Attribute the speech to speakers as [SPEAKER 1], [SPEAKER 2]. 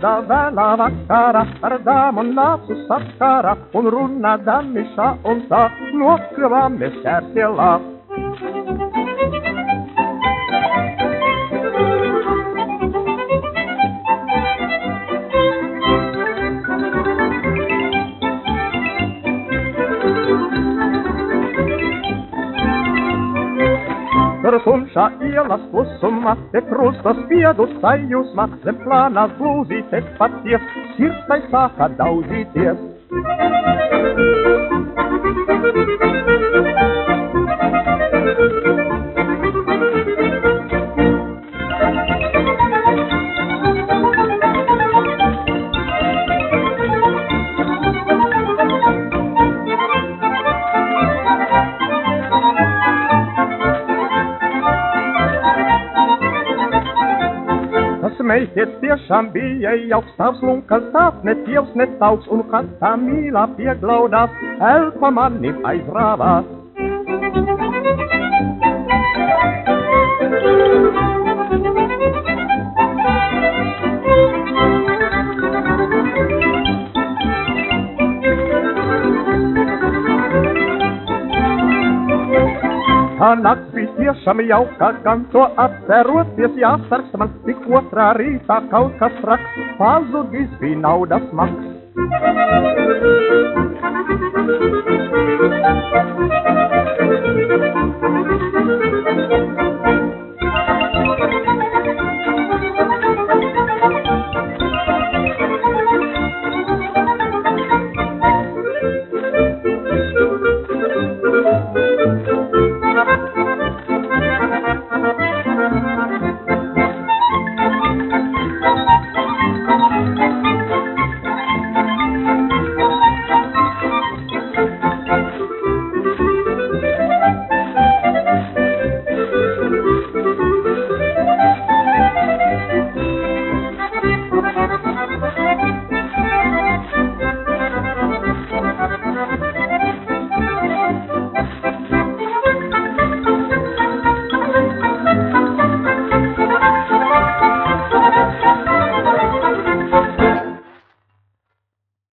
[SPEAKER 1] tāda vēlā vakarā ar dāmu nācu sakarā un runādami šā un tā nokļuvāmies Ķērsielā. Tur tumšā ielas klusumā, te krusta spiedu sajūsmā, zem plānās blūzītes paties, sirstai sāka daudzīties. Meitiet tiešām bija jauks, tavs lunkas tās ne tievs, ne tauks, un kad tā mīlā pieglaudās, elpa mani aizrāvās. Tā nakts bija tiešām jauka, gan to atceroties jāsargs man, tik otrā rītā kaut kas traks, pazudis bija naudas maks.